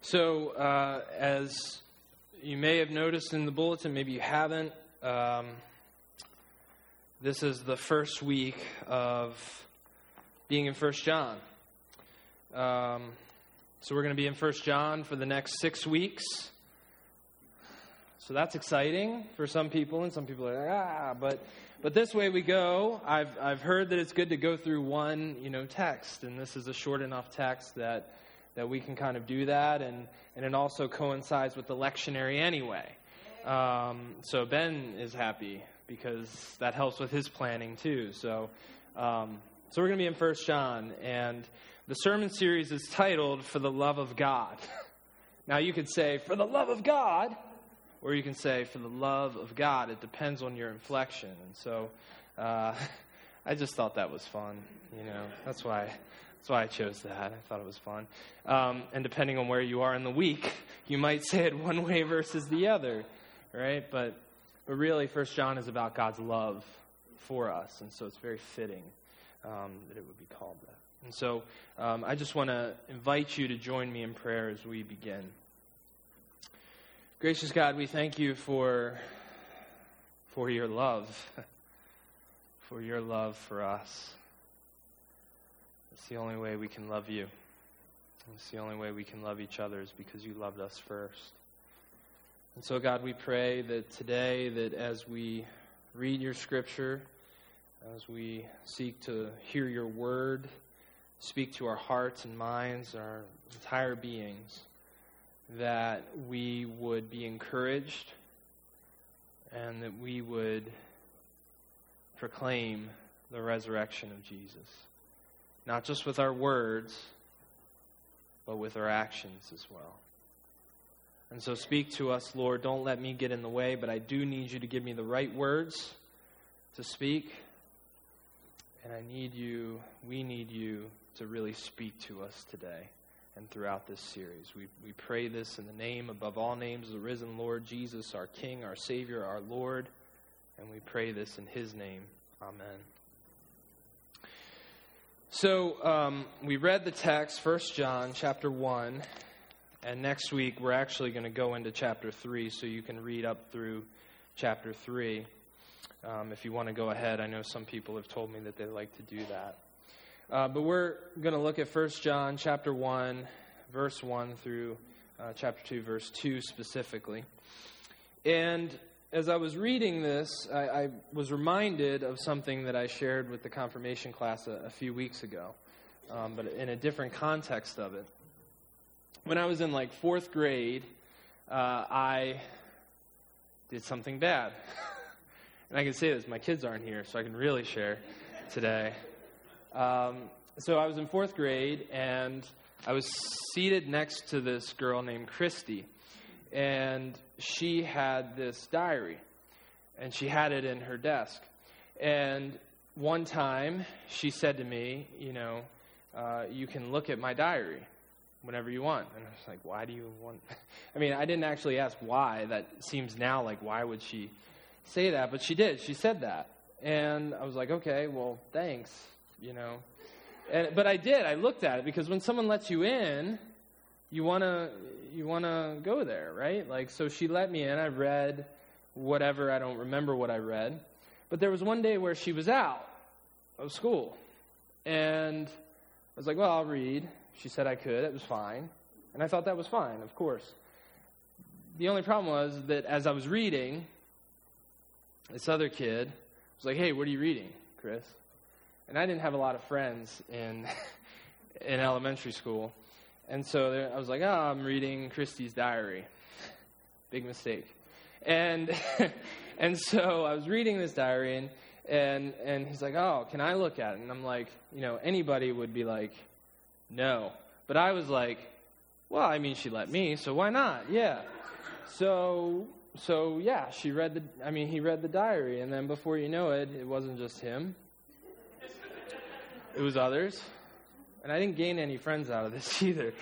So, as you may have noticed in the bulletin, maybe you haven't, this is the first week of being in 1 John. So we're going to be in 1 John for the next 6 weeks. So that's exciting for some people, and some people are like, but this way we go. I've heard that it's good to go through one, text, and this is a short enough text that we can kind of do that, and it also coincides with the lectionary anyway. So Ben is happy because that helps with his planning too. So we're going to be in 1 John, and the sermon series is titled "For the Love of God." Now you could say "For the Love of God," or you can say "For the Love of God." It depends on your inflection, and so I just thought that was fun. That's why I chose that. I thought it was fun. And depending on where you are in the week, you might say it one way versus the other, right? But really, 1 John is about God's love for us, and so it's very fitting that it would be called that. And so I just want to invite you to join me in prayer as we begin. Gracious God, we thank you for your love, for your love for us. It's the only way we can love you. It's the only way we can love each other is because you loved us first. And so, God, we pray that today, that as we read your scripture, as we seek to hear your word, speak to our hearts and minds, our entire beings, that we would be encouraged and that we would proclaim the resurrection of Jesus. Not just with our words, but with our actions as well. And so speak to us, Lord. Don't let me get in the way, but I do need you to give me the right words to speak. And we need you to really speak to us today and throughout this series. We pray this in the name above all names of the risen Lord Jesus, our King, our Savior, our Lord. And we pray this in his name. Amen. So we read the text, 1 John chapter 1, and next week we're actually going to go into chapter 3, so you can read up through chapter 3 if you want to go ahead. I know some people have told me that they like to do that. But we're going to look at 1 John chapter 1, verse 1 through chapter 2, verse 2 specifically. And as I was reading this, I was reminded of something that I shared with the confirmation class a few weeks ago, but in a different context of it. When I was in fourth grade, I did something bad. And I can say this, my kids aren't here, so I can really share today. So I was in fourth grade, and I was seated next to this girl named Christy. And she had this diary, and she had it in her desk. And one time, she said to me, you can look at my diary whenever you want. And I was like, why do you want? I mean, I didn't actually ask why. That seems now like, why would she say that? But she did. She said that. And I was like, okay, well, thanks, But I did. I looked at it because when someone lets you in, you want to go there, right? So she let me in. I read whatever. I don't remember what I read. But there was one day where she was out of school. And I was like, well, I'll read. She said I could. It was fine. And I thought that was fine, of course. The only problem was that as I was reading, this other kid was like, hey, what are you reading, Chris? And I didn't have a lot of friends in elementary school. And so I was like, I'm reading Christy's diary. Big mistake. And so I was reading this diary, and he's like, oh, can I look at it? And I'm like, anybody would be like, no. But I was like, well, I mean, she let me, so why not? Yeah. So yeah, he read the diary, and then before you know it, it wasn't just him. It was others. And I didn't gain any friends out of this either.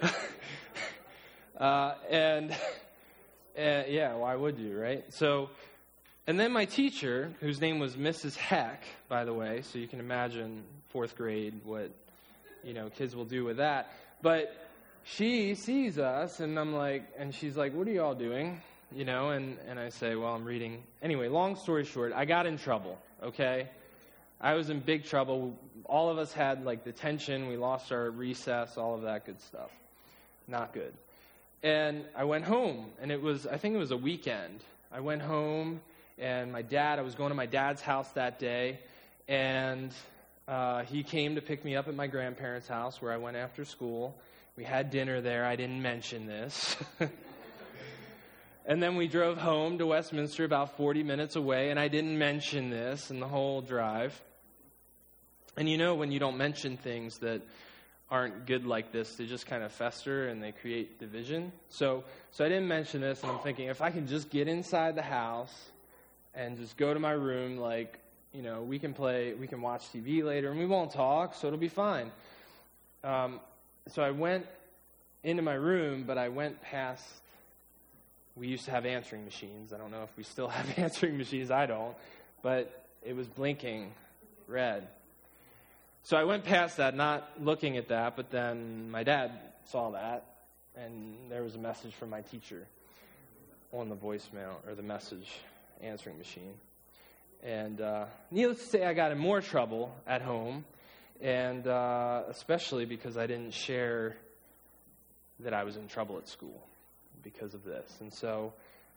And yeah, why would you, right? So, and then my teacher, whose name was Mrs. Heck, by the way, so you can imagine fourth grade, what, kids will do with that. But she sees us, and I'm like, and she's like, what are you all doing? You know, and I say, well, I'm reading. Anyway, long story short, I got in trouble, okay? I was in big trouble. All of us had, like, detention. We lost our recess, all of that good stuff. Not good. And I went home, and I think it was a weekend. I went home, and I was going to my dad's house that day, and he came to pick me up at my grandparents' house where I went after school. We had dinner there. I didn't mention this. And then we drove home to Westminster about 40 minutes away, and I didn't mention this in the whole drive. And you know when you don't mention things that aren't good like this, they just kind of fester and they create division. So I didn't mention this, and I'm thinking, if I can just get inside the house and just go to my room, like, you know, we can watch TV later, and we won't talk, so it'll be fine. So I went into my room, but I went past. We used to have answering machines. I don't know if we still have answering machines. I don't. But it was blinking red. So I went past that, not looking at that, but then my dad saw that, and there was a message from my teacher on the voicemail, or the message answering machine. And needless to say, I got in more trouble at home, and especially because I didn't share that I was in trouble at school because of this. And so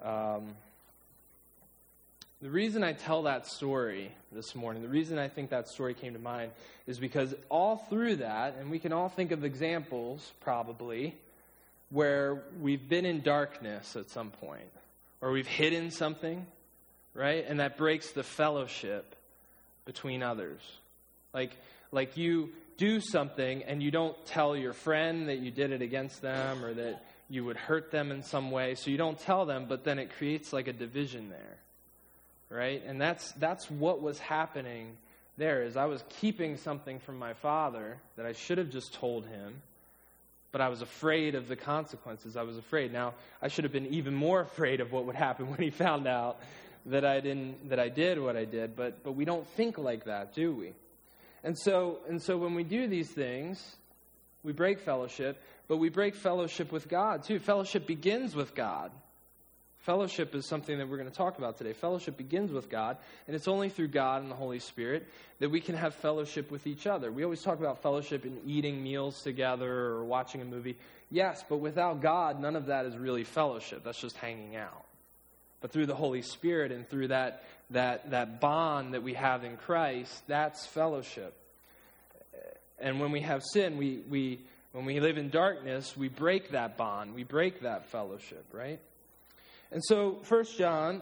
the reason I tell that story this morning, the reason I think that story came to mind, is because all through that, and we can all think of examples probably, where we've been in darkness at some point, or we've hidden something, right? And that breaks the fellowship between others. Like you do something and you don't tell your friend that you did it against them, or that you would hurt them in some way, so you don't tell them, but then it creates like a division there, right? And that's what was happening there, is I was keeping something from my father that I should have just told him, but I was afraid of the consequences. I was afraid. Now, I should have been even more afraid of what would happen when he found out that I did what I did, but we don't think like that, do we? And so when we do these things, we break fellowship, but we break fellowship with God too. Fellowship begins with God. Fellowship is something that we're going to talk about today. Fellowship begins with God, and it's only through God and the Holy Spirit that we can have fellowship with each other. We always talk about fellowship in eating meals together or watching a movie. Yes, but without God, none of that is really fellowship. That's just hanging out. But through the Holy Spirit and through that bond that we have in Christ, that's fellowship. And when we have sin, when we live in darkness, we break that bond. We break that fellowship, right? And so 1 John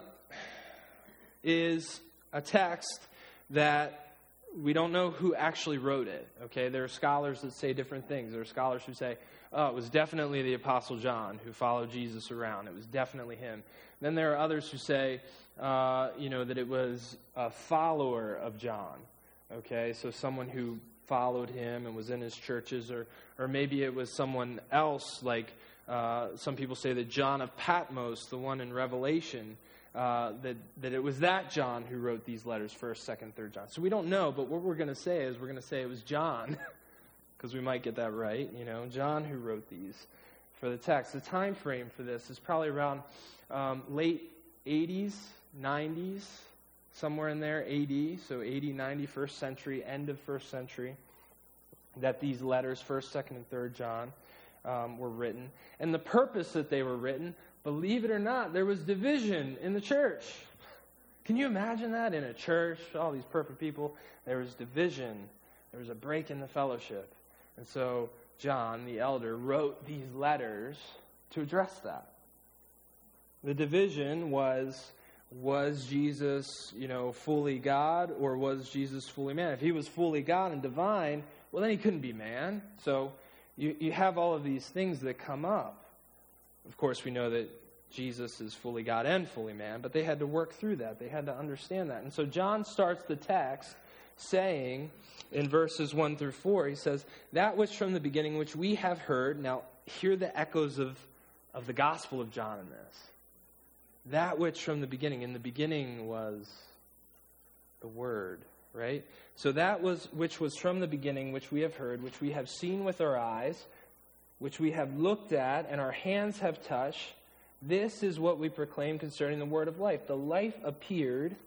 is a text that we don't know who actually wrote it, okay? There are scholars that say different things. There are scholars who say, oh, it was definitely the Apostle John who followed Jesus around. It was definitely him. Then there are others who say, that it was a follower of John, okay? So someone who followed him and was in his churches, or maybe it was someone else, like some people say that John of Patmos, the one in Revelation, that it was that John who wrote these letters, 1st, 2nd, 3rd John. So we don't know, but what we're going to say is we're going to say it was John, because we might get that right, John who wrote these for the text. The time frame for this is probably around late 80s, 90s, somewhere in there, AD, so 80, 90, 1st century, end of 1st century, that these letters, 1st, 2nd, and 3rd John, were written. And the purpose that they were written, believe it or not, there was division in the church. Can you imagine that in a church? All these perfect people, there was division. There was a break in the fellowship. And so John, the elder, wrote these letters to address that. The division was Jesus, fully God, or was Jesus fully man? If he was fully God and divine, well, then he couldn't be man. So you have all of these things that come up. Of course, we know that Jesus is fully God and fully man, but they had to work through that. They had to understand that. And so John starts the text saying in verses 1 through 4, he says, that which from the beginning, which we have heard. Now, hear the echoes of the Gospel of John in this. That which from the beginning. In the beginning was the Word, right? So that which was from the beginning, which we have heard, which we have seen with our eyes, which we have looked at and our hands have touched, this is what we proclaim concerning the word of life. The life appeared.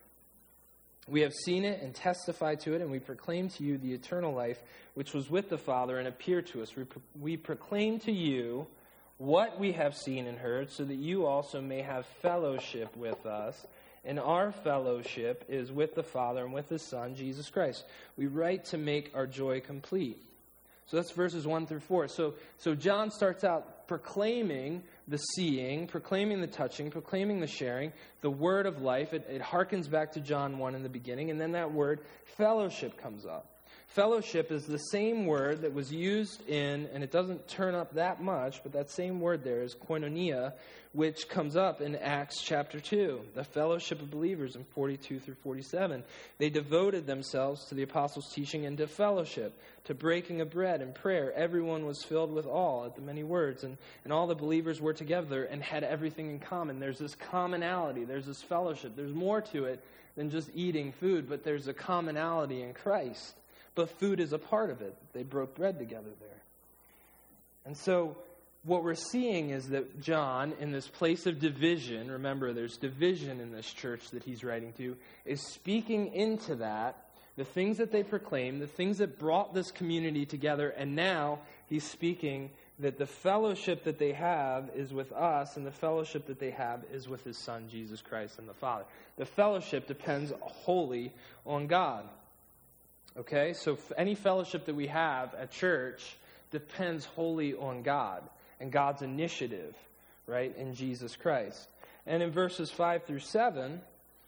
We have seen it and testified to it, and we proclaim to you the eternal life, which was with the Father and appeared to us. We proclaim to you what we have seen and heard, so that you also may have fellowship with us. And our fellowship is with the Father and with His Son, Jesus Christ. We write to make our joy complete. So that's verses 1 through 4. So John starts out proclaiming the seeing, proclaiming the touching, proclaiming the sharing, the word of life. It harkens back to John 1 in the beginning. And then that word fellowship comes up. Fellowship is the same word that was used in, and it doesn't turn up that much, but that same word there is koinonia, which comes up in Acts chapter 2, the fellowship of believers in 42 through 47. They devoted themselves to the apostles' teaching and to fellowship, to breaking of bread and prayer. Everyone was filled with awe at the many words, and all the believers were together and had everything in common. There's this commonality, there's this fellowship. There's more to it than just eating food, but there's a commonality in Christ. But food is a part of it. They broke bread together there. And so what we're seeing is that John, in this place of division, remember there's division in this church that he's writing to, is speaking into that, the things that they proclaim, the things that brought this community together, and now he's speaking that the fellowship that they have is with us, and the fellowship that they have is with His Son, Jesus Christ, and the Father. The fellowship depends wholly on God. Okay, so any fellowship that we have at church depends wholly on God and God's initiative, right, in Jesus Christ. And in verses 5 through 7,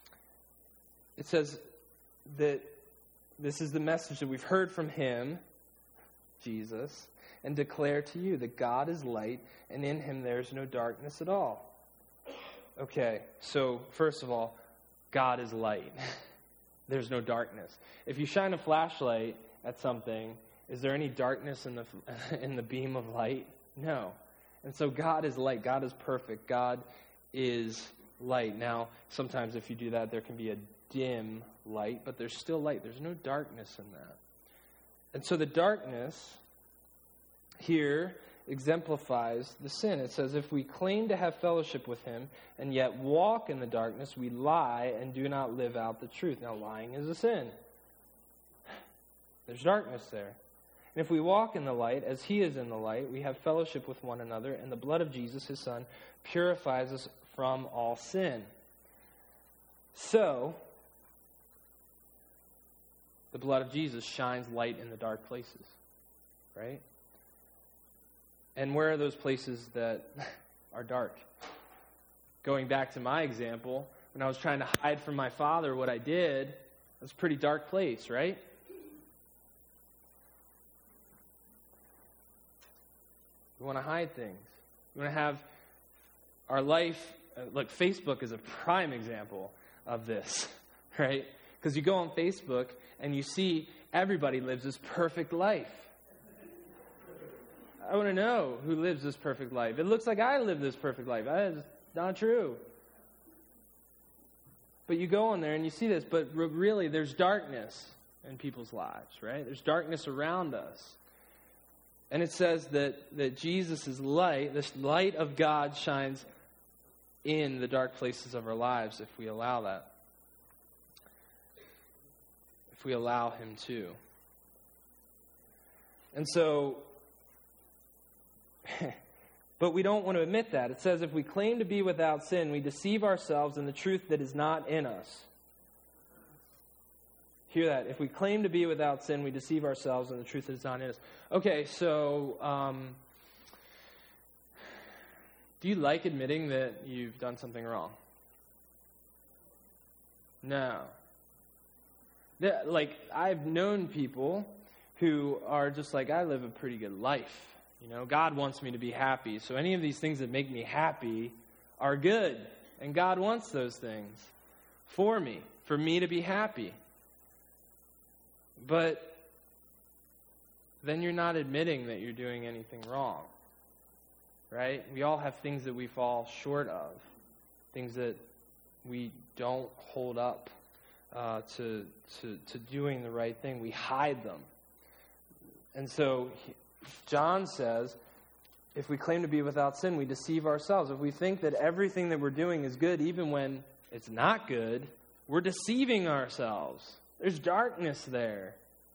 it says that this is the message that we've heard from Him, Jesus, and declare to you that God is light, and in Him there is no darkness at all. Okay, so first of all, God is light. There's no darkness. If you shine a flashlight at something, is there any darkness in the beam of light? No. And so God is light. God is perfect. God is light. Now, sometimes if you do that, there can be a dim light, but there's still light. There's no darkness in that. And so the darkness here exemplifies the sin. It says, if we claim to have fellowship with Him and yet walk in the darkness, we lie and do not live out the truth. Now, lying is a sin. There's darkness there. And if we walk in the light, as He is in the light, we have fellowship with one another, and the blood of Jesus, His Son, purifies us from all sin. So, the blood of Jesus shines light in the dark places, right? And where are those places that are dark? Going back to my example, when I was trying to hide from my father what I did, it was a pretty dark place, right? We want to hide things. We want to have our life, like Facebook is a prime example of this, right? Because you go on Facebook and you see everybody lives this perfect life. I want to know who lives this perfect life. It looks like I live this perfect life. That is not true. But you go on there and you see this, but really there's darkness in people's lives, right? There's darkness around us. And it says that Jesus is light, this light of God shines in the dark places of our lives if we allow that. If we allow Him to. And so, but we don't want to admit that. It says if we claim to be without sin, we deceive ourselves in the truth that is not in us. Hear that. If we claim to be without sin, we deceive ourselves in the truth that is not in us. Okay, so do you like admitting that you've done something wrong? No. Like, I've known people who are just like, I live a pretty good life. You know, God wants me to be happy. So any of these things that make me happy are good. And God wants those things for me to be happy. But then you're not admitting that you're doing anything wrong. Right? We all have things that we fall short of. Things that we don't hold up to doing the right thing. We hide them. And so John says If we claim to be without sin, we deceive ourselves. If we think that everything that we're doing is good, even when it's not good, we're deceiving ourselves. There's darkness there.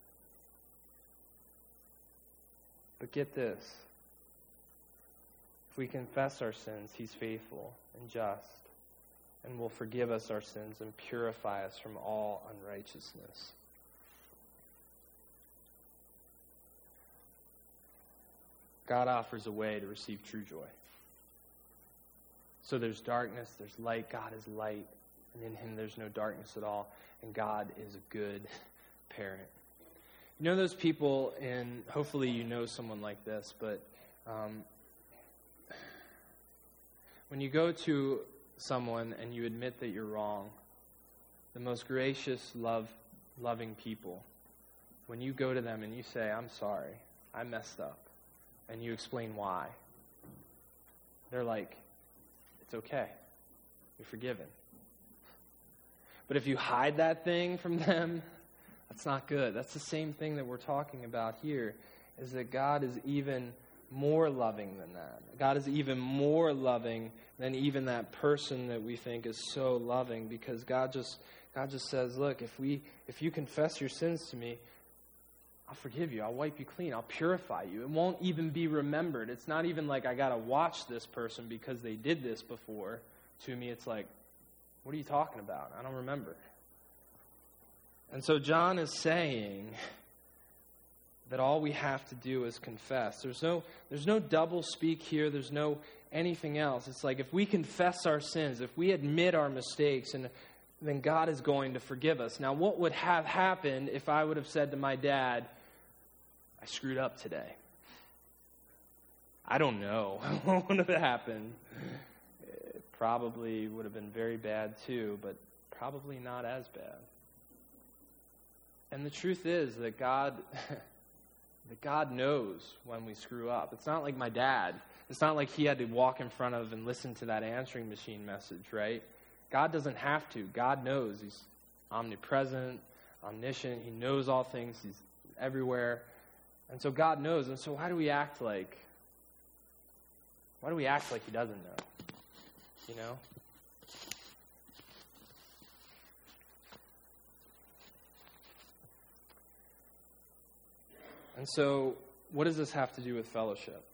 But get this. If we confess our sins, He's faithful and just and will forgive us our sins and purify us from all unrighteousness. God offers a way to receive true joy. So there's darkness, there's light. God is light, and in Him there's no darkness at all. And God is a good parent. You know those people, and hopefully you know someone like this, but when you go to someone and you admit that you're wrong, the most gracious, loving people, when you go to them and you say, I'm sorry, I messed up, and you explain why, they're like, it's okay, you're forgiven. But if you hide that thing from them, that's not good. That's the same thing that we're talking about here, is that God is even more loving than that. God is even more loving than even that person that we think is so loving, because God just says, look, if you confess your sins to me, I'll forgive you. I'll wipe you clean. I'll purify you. It won't even be remembered. It's not even like I got to watch this person because they did this before to me. It's like, what are you talking about? I don't remember. And so John is saying that all we have to do is confess. There's no double speak here. There's no anything else. It's like if we confess our sins, if we admit our mistakes, and then God is going to forgive us. Now, what would have happened if I would have said to my dad, I screwed up today? I don't know what would have happened. It probably would have been very bad too, but probably not as bad. And the truth is that God knows when we screw up. It's not like my dad. It's not like he had to walk in front of and listen to that answering machine message, right? God doesn't have to. God knows. He's omnipresent, omniscient. He knows all things. He's everywhere. And so God knows. And so why do we act like he doesn't know? You know? And so, what does this have to do with fellowship?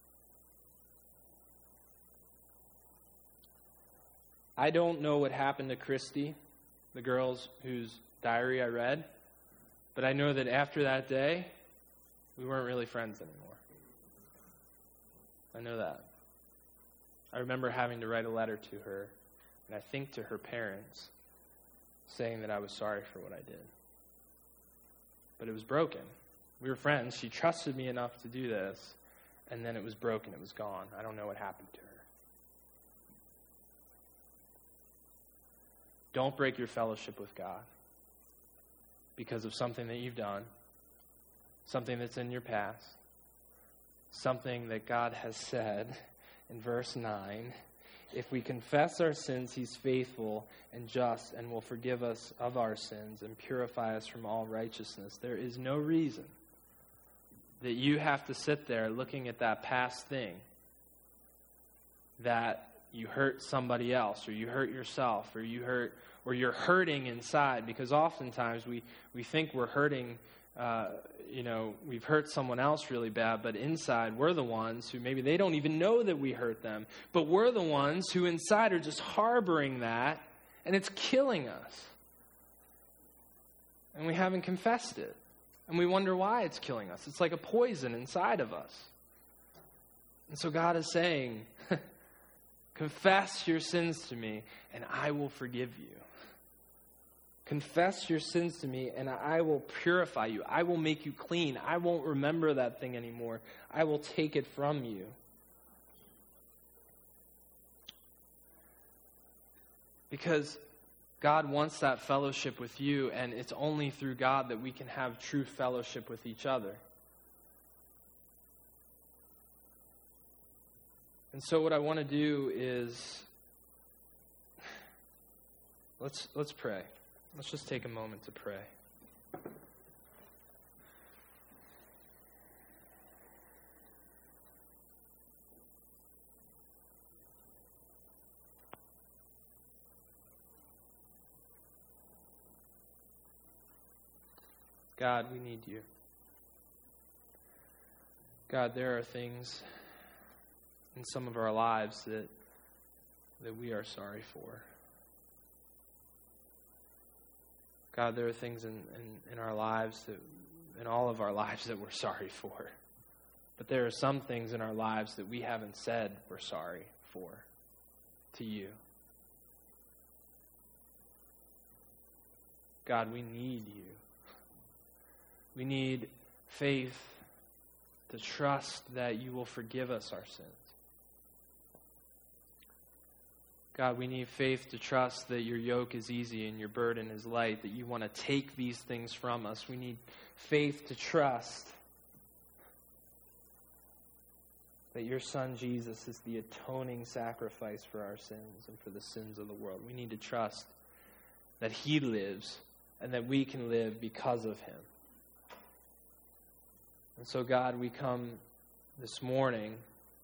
I don't know what happened to Christy, the girls whose diary I read, but I know that after that day, we weren't really friends anymore. I know that. I remember having to write a letter to her, and I think to her parents, saying that I was sorry for what I did. But it was broken. We were friends. She trusted me enough to do this, and then it was broken. It was gone. I don't know what happened to her. Don't break your fellowship with God because of something that you've done, something that's in your past, something that God has said in verse 9. If we confess our sins, He's faithful and just and will forgive us of our sins and purify us from all righteousness. There is no reason that you have to sit there looking at that past thing that you hurt somebody else, or you hurt yourself, or you're hurting inside, because oftentimes we think we're hurting, we've hurt someone else really bad, but inside we're the ones who maybe they don't even know that we hurt them, but we're the ones who inside are just harboring that, and it's killing us. And we haven't confessed it. And we wonder why it's killing us. It's like a poison inside of us. And so God is saying, confess your sins to me, and I will forgive you. Confess your sins to me, and I will purify you. I will make you clean. I won't remember that thing anymore. I will take it from you. Because God wants that fellowship with you, and it's only through God that we can have true fellowship with each other. And so what I want to do is, let's pray. Let's just take a moment to pray. God, we need you. God, there are things in some of our lives that we are sorry for. God, there are things in our lives, in all of our lives, that we're sorry for. But there are some things in our lives that we haven't said we're sorry for to you. God, we need you. We need faith to trust that you will forgive us our sins. God, we need faith to trust that your yoke is easy and your burden is light, that you want to take these things from us. We need faith to trust that your Son Jesus is the atoning sacrifice for our sins and for the sins of the world. We need to trust that he lives and that we can live because of him. And so, God, we come this morning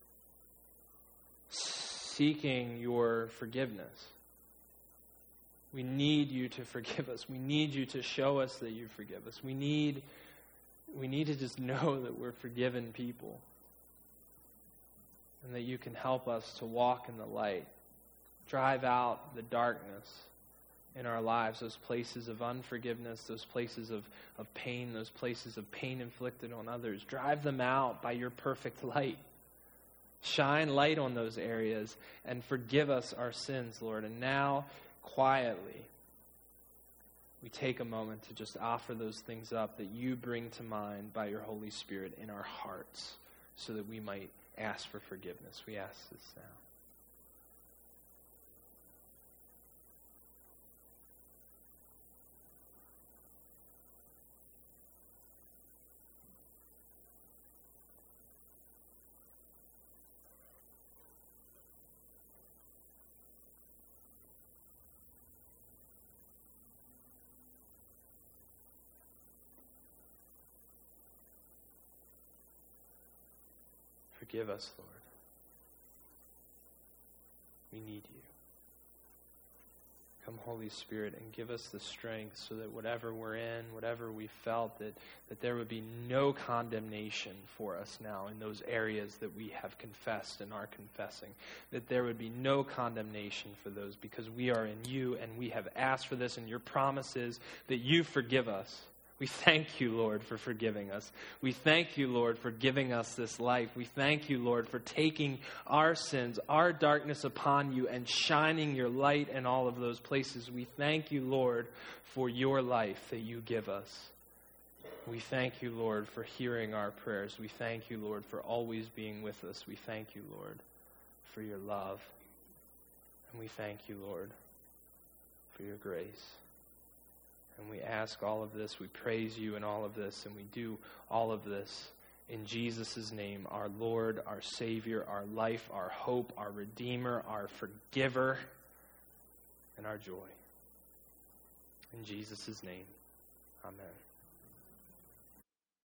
seeking your forgiveness. We need you to forgive us. We need you to show us that you forgive us. We need to just know that we're forgiven people, and that you can help us to walk in the light, drive out the darkness in our lives, those places of unforgiveness, those places of pain, those places of pain inflicted on others. Drive them out by your perfect light. Shine light on those areas and forgive us our sins, Lord. And now, quietly, we take a moment to just offer those things up that you bring to mind by your Holy Spirit in our hearts, so that we might ask for forgiveness. We ask this now. Forgive us, Lord. We need you. Come, Holy Spirit, and give us the strength so that whatever we're in, whatever we felt, that there would be no condemnation for us now in those areas that we have confessed and are confessing. That there would be no condemnation for those, because we are in you and we have asked for this, and your promise is that you forgive us. We thank you, Lord, for forgiving us. We thank you, Lord, for giving us this life. We thank you, Lord, for taking our sins, our darkness upon you and shining your light in all of those places. We thank you, Lord, for your life that you give us. We thank you, Lord, for hearing our prayers. We thank you, Lord, for always being with us. We thank you, Lord, for your love. And we thank you, Lord, for your grace. And we ask all of this, we praise you in all of this, and we do all of this in Jesus' name, our Lord, our Savior, our life, our hope, our Redeemer, our Forgiver, and our joy. In Jesus' name, amen.